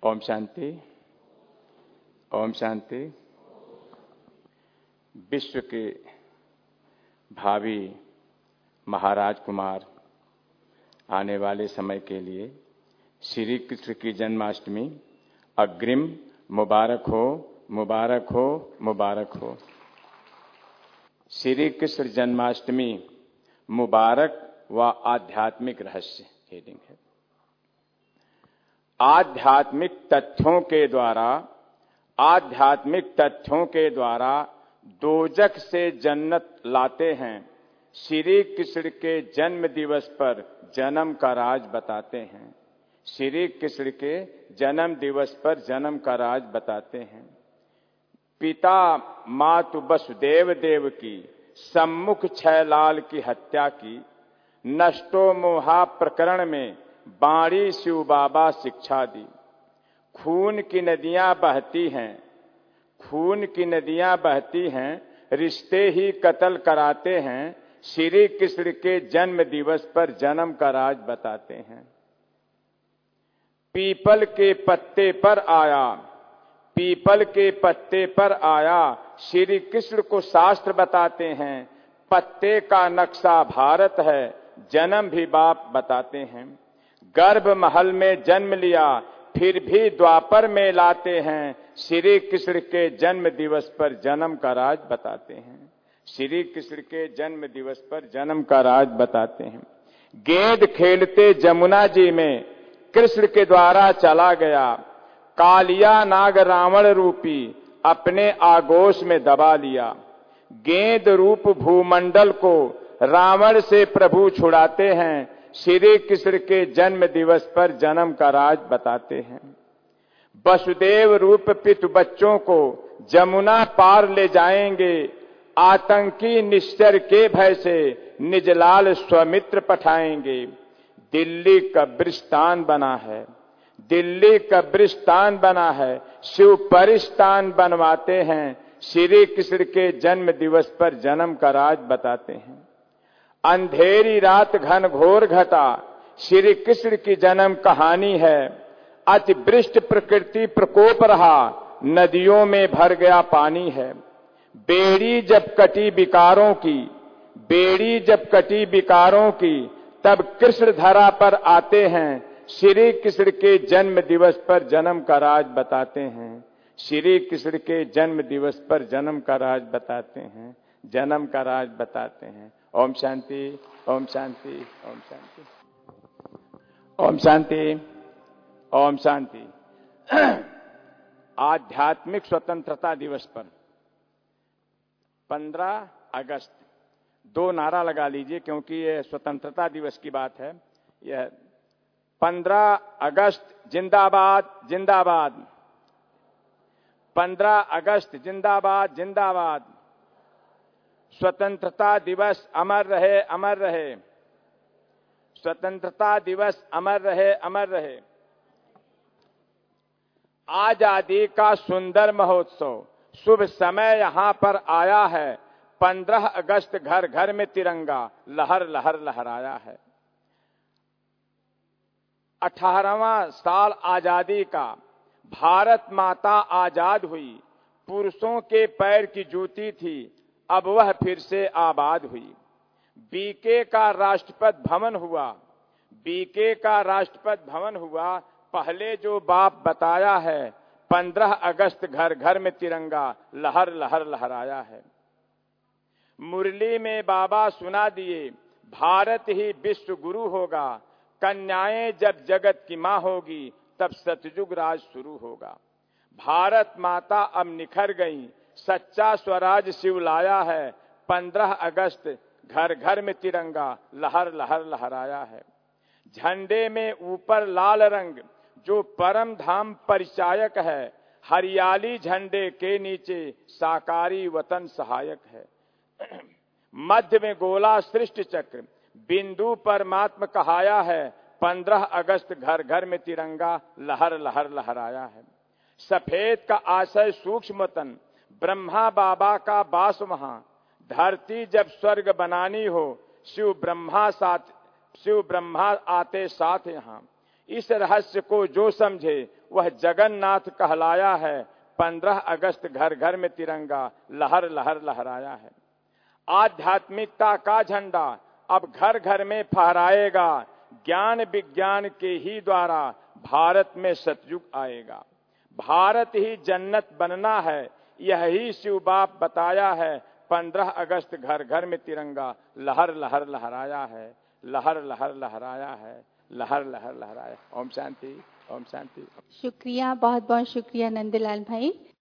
ओम शांति, ओम शांति। विश्व के भावी महाराज कुमार आने वाले समय के लिए श्री कृष्ण की जन्माष्टमी अग्रिम मुबारक हो, मुबारक हो, मुबारक हो। श्री कृष्ण जन्माष्टमी मुबारक व आध्यात्मिक रहस्य हेडिंग है। आध्यात्मिक तथ्यों के द्वारा दोजख से जन्नत लाते हैं। श्री कृष्ण के जन्म दिवस पर जन्म का राज बताते हैं। श्री कृष्ण के जन्म दिवस पर जन्म का राज बताते हैं। पिता मातु वसुदेव देव की सम्मुख छैलाल की हत्या की। नष्टो मोहा प्रकरण में बाणी शिव बाबा शिक्षा दी। खून की नदियां बहती हैं, खून की नदियां बहती हैं, रिश्ते ही कत्ल कराते हैं। श्री कृष्ण के जन्म दिवस पर जन्म का राज बताते हैं। पीपल के पत्ते पर आया, पीपल के पत्ते पर आया, श्री कृष्ण को शास्त्र बताते हैं। पत्ते का नक्शा भारत है, जन्म भी बाप बताते हैं। गर्भ महल में जन्म लिया, फिर भी द्वापर में लाते हैं। श्री कृष्ण के जन्म दिवस पर जन्म का राज बताते हैं। श्री कृष्ण के जन्म दिवस पर जन्म का राज बताते हैं। गेंद खेलते जमुना जी में कृष्ण के द्वारा चला गया। कालिया नाग रावण रूपी अपने आगोश में दबा लिया। गेंद रूप भूमंडल को रावण से प्रभु छुड़ाते हैं। श्री कृष्ण के जन्म दिवस पर जन्म का राज बताते हैं। वसुदेव रूप पितु बच्चों को जमुना पार ले जाएंगे। आतंकी निश्चर के भय से निजलाल स्वमित्र पठाएंगे। दिल्ली कब्रिस्तान बना है, दिल्ली कब्रिस्तान बना है, शिव परिस्तान बनवाते हैं। श्री कृष्ण के जन्म दिवस पर जन्म का राज बताते हैं। अंधेरी रात घनघोर घटा, श्री कृष्ण की जन्म कहानी है। अतिवृष्टि प्रकृति प्रकोप रहा, नदियों में भर गया पानी है। बेड़ी जब कटी विकारों की, बेड़ी जब कटी विकारों की, तब कृष्ण धरा पर आते हैं। श्री कृष्ण के जन्म दिवस पर जन्म का राज बताते हैं। श्री कृष्ण के जन्म दिवस पर जन्म का राज बताते हैं, जन्म का राज बताते हैं। ओम शांति, ओम शांति, ओम शांति, ओम शांति, ओम शांति। आध्यात्मिक स्वतंत्रता दिवस पर 15 अगस्त, दो नारा लगा लीजिए क्योंकि यह स्वतंत्रता दिवस की बात है। यह 15 अगस्त जिंदाबाद, जिंदाबाद। 15 अगस्त जिंदाबाद, जिंदाबाद। स्वतंत्रता दिवस अमर रहे, अमर रहे। स्वतंत्रता दिवस अमर रहे, अमर रहे। आजादी का सुंदर महोत्सव, शुभ समय यहां पर आया है। 15 अगस्त घर घर में तिरंगा लहर लहर लहराया है। 18वां साल आजादी का, भारत माता आजाद हुई। पुरुषों के पैर की जूती थी, अब वह फिर से आबाद हुई। बीके का राष्ट्रपति भवन हुआ, बीके का राष्ट्रपति भवन हुआ। पहले जो बाप बताया है, 15 अगस्त घर घर में तिरंगा लहर लहर लहराया है। मुरली में बाबा सुना दिए, भारत ही विश्व गुरु होगा। कन्याएं जब जगत की मां होगी, तब सतयुग राज शुरू होगा। भारत माता अब निखर गई, सच्चा स्वराज शिव लाया है। 15 अगस्त घर घर में तिरंगा लहर लहर लहराया है। झंडे में ऊपर लाल रंग जो परम धाम परिचायक है, हरियाली झंडे के नीचे साकारी वतन सहायक है। मध्य में गोला सृष्टि चक्र, बिंदु परमात्मा कहाया है। 15 अगस्त घर घर में तिरंगा लहर लहर लहराया है। सफेद का आशय सूक्ष्म तन, ब्रह्मा बाबा का वास वहां। धरती जब स्वर्ग बनानी हो, शिव ब्रह्मा आते साथ यहां। इस रहस्य को जो समझे वह जगन्नाथ कहलाया है। 15 अगस्त घर घर में तिरंगा लहर लहर लहराया है। आध्यात्मिकता का झंडा अब घर घर में फहराएगा। ज्ञान विज्ञान के ही द्वारा भारत में सतयुग आएगा। भारत ही जन्नत बनना है, यही शिव बाप बताया है। 15 अगस्त घर घर में तिरंगा लहर लहर लहराया है, लहर लहर लहराया है, लहर लहर लहराया। ओम शांति, ओम शांति। शुक्रिया, बहुत बहुत शुक्रिया नंदलाल भाई।